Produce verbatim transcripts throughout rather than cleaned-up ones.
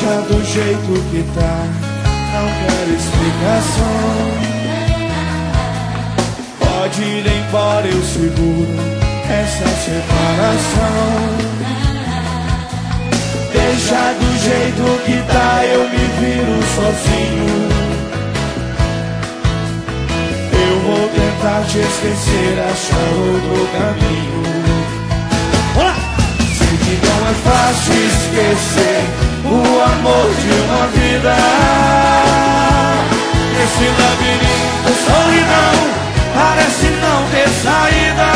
Deixa do jeito que tá, não quero explicação. Pode ir embora, eu seguro essa separação. Deixa do jeito que tá, eu me viro sozinho. Eu vou tentar te esquecer, achar outro caminho. Olá! Sei que não é fácil esquecer o amor de uma vida. Esse labirinto, solidão, parece não ter saída.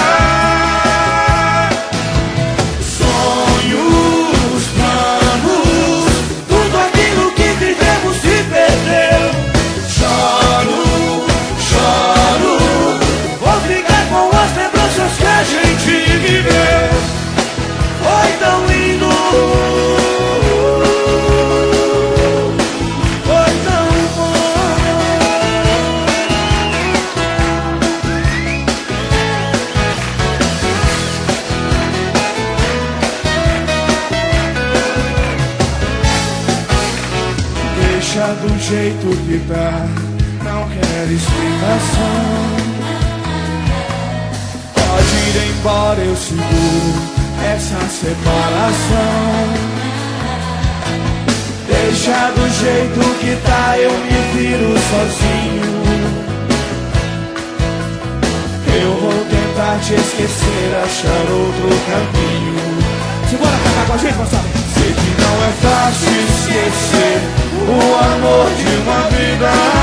Sonhos, planos, tudo aquilo que vivemos se perdeu. Choro, choro, vou brigar com as lembranças que a gente viveu. Foi tão lindo, foi tão bom. Deixa do jeito que tá, não quero explicação. Pode ir embora, eu seguro essa separação. Deixa do jeito que tá, eu me viro sozinho. Eu vou tentar te esquecer, achar outro caminho. Segura cantar com a gente, moçada. Sei que não é fácil esquecer o amor de uma vida.